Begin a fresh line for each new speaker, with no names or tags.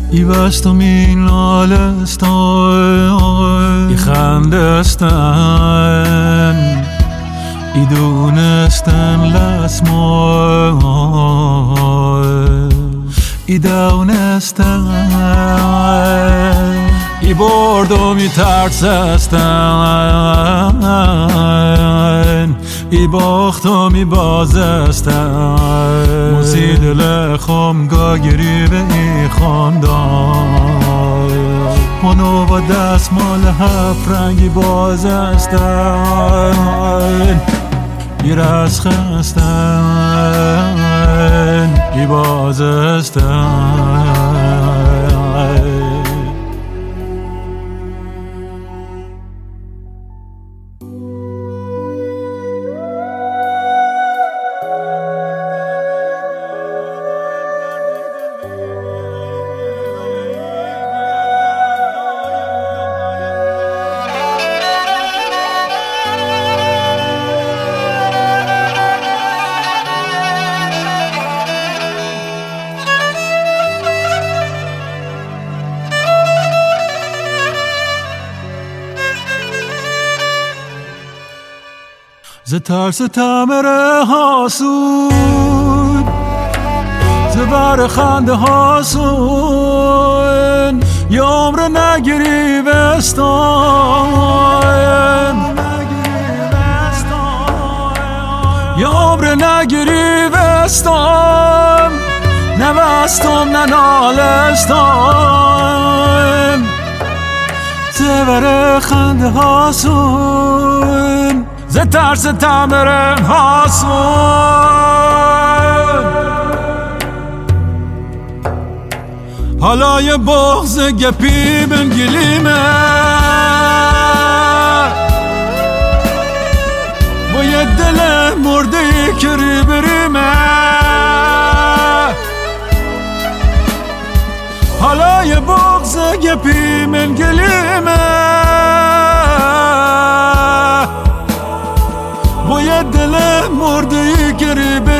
ای بستم این لالستان ای خندستن ای دونستن لسمان ای دونستن ای بردم ای ترسستن ای باختم ای بازستن موسی دل خم گاگری به ای خاندان منو با دستمال هفت رنگی بازستن ای رس خستن ای بازستن ز ترس تمره هاسون ز بر خنده هاسون یه عمر نگیری وستان یه عمر نگیری وستان نوستم نه نالستان ز بر خنده هاسون ز ترس تمره هاسون حالا یه بغض گپی بنگلیمه با یه دل مرده که ری بریمه حالا یه بغض گپی بنگلیمه با یه دل مرده ای گریبه